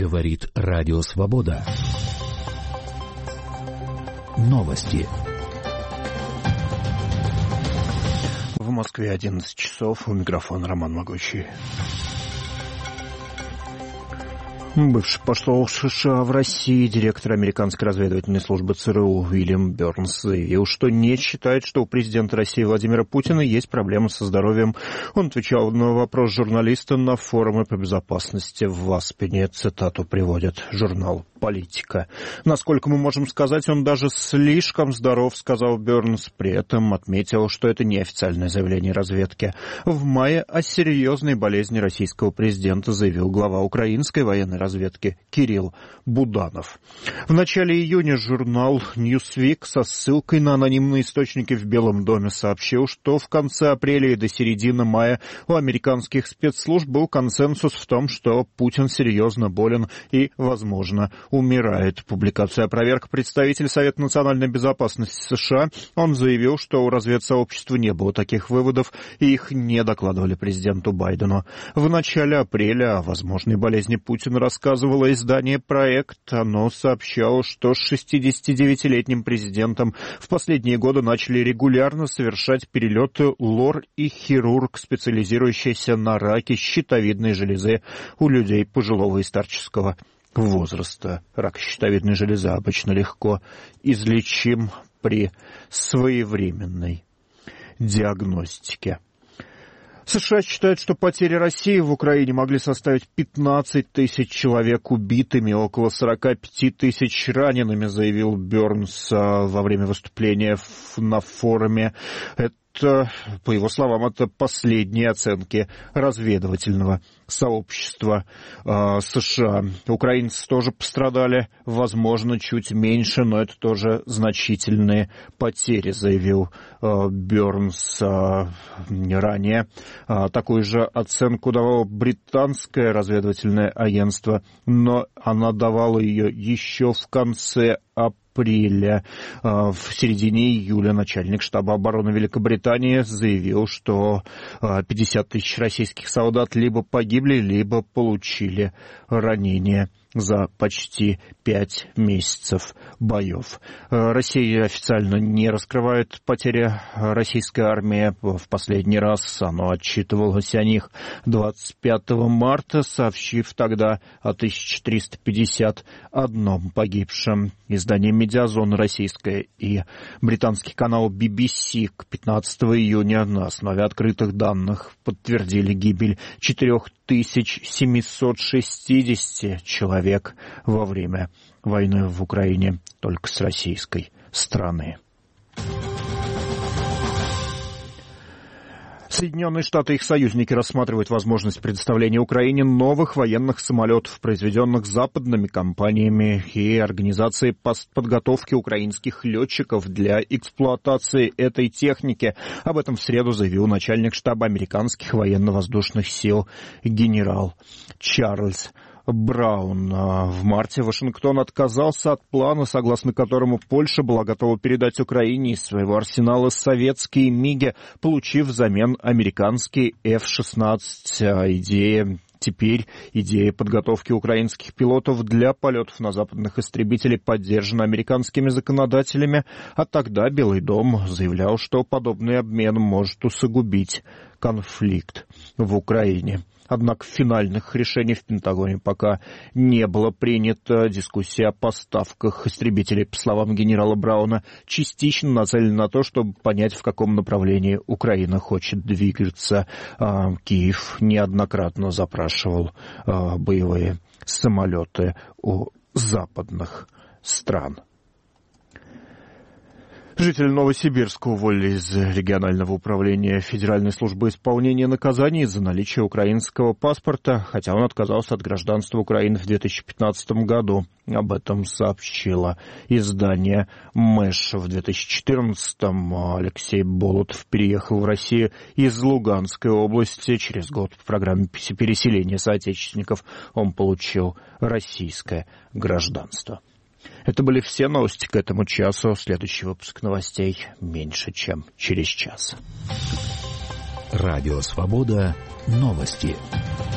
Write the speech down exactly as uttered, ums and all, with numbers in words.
Говорит Радио Свобода. Новости. В Москве одиннадцать часов. У микрофона Роман Могучий. Бывший посол США в России, директор американской разведывательной службы ЦРУ Уильям Бернс заявил, что не считает, что у президента России Владимира Путина есть проблемы со здоровьем. Он отвечал на вопрос журналиста на форуме по безопасности в Аспене. Цитату приводит журнал «Политика». «Насколько мы можем сказать, он даже слишком здоров», — сказал Бернс. При этом отметил, что это неофициальное заявление разведки. В мае о серьезной болезни российского президента заявил глава украинской военной разведки Кирилл Буданов. В начале июня журнал Newsweek со ссылкой на анонимные источники в Белом доме сообщил, что в конце апреля и до середины мая у американских спецслужб был консенсус в том, что Путин серьезно болен и, возможно, умирает. Публикация опроверг представитель Совета национальной безопасности США. Он заявил, что у разведсообщества не было таких выводов, и их не докладывали президенту Байдену. В начале апреля о возможной болезни Путина рассказывало издание «Проект». Оно сообщало, что с шестидесятидевятилетним президентом в последние годы начали регулярно совершать перелеты лор и хирург, специализирующийся на раке щитовидной железы у людей пожилого и старческого возраста. Рак щитовидной железы обычно легко излечим при своевременной диагностике. США считают, что потери России в Украине могли составить пятнадцать тысяч человек убитыми, около сорок пять тысяч ранеными, заявил Бернс во время выступления на форуме. Это, по его словам, это последние оценки разведывательного сообщества э, США. Украинцы тоже пострадали, возможно, чуть меньше, но это тоже значительные потери, заявил э, Бернс э, ранее. Э, такую же оценку давало британское разведывательное агентство, но она давала ее еще в конце апреля. апреля. В середине июля начальник штаба обороны Великобритании заявил, что пятьдесят тысяч российских солдат либо погибли, либо получили ранения за почти пять месяцев боев. Россия официально не раскрывает потери российской армии. В последний раз оно отчитывалось о них двадцать пятого марта, сообщив тогда о тысяча триста пятьдесят одном погибшем. Издание «Медиазона» российское и британский канал би би си к пятнадцатого июня на основе открытых данных подтвердили гибель четырех тысяч семисот шестидесяти человек во время войны в Украине только с российской стороны. Соединенные Штаты и их союзники рассматривают возможность предоставления Украине новых военных самолетов, произведенных западными компаниями и организацией подготовки украинских летчиков для эксплуатации этой техники. Об этом в среду заявил начальник штаба американских военно-воздушных сил генерал Чарльз Браун. В марте Вашингтон отказался от плана, согласно которому Польша была готова передать Украине из своего арсенала советские МиГи, получив взамен американские эф шестнадцать. Идея Теперь идея подготовки украинских пилотов для полетов на западных истребителей поддержана американскими законодателями, а тогда Белый дом заявлял, что подобный обмен может усугубить конфликт в Украине. Однако финальных решений в Пентагоне пока не было принято. Дискуссия о поставках истребителей, по словам генерала Брауна, частично нацелена на то, чтобы понять, в каком направлении Украина хочет двигаться. Киев неоднократно запрашивал боевые самолеты у западных стран. Житель Новосибирска уволили из регионального управления Федеральной службы исполнения наказаний из-за наличия украинского паспорта, хотя он отказался от гражданства Украины в две тысячи пятнадцатом году. Об этом сообщило издание «Мэш». В две тысячи четырнадцатом Алексей Болотов переехал в Россию из Луганской области. Через год по программе переселения соотечественников он получил российское гражданство. Это были все новости к этому часу. Следующий выпуск новостей меньше, чем через час. Радио «Свобода». Новости.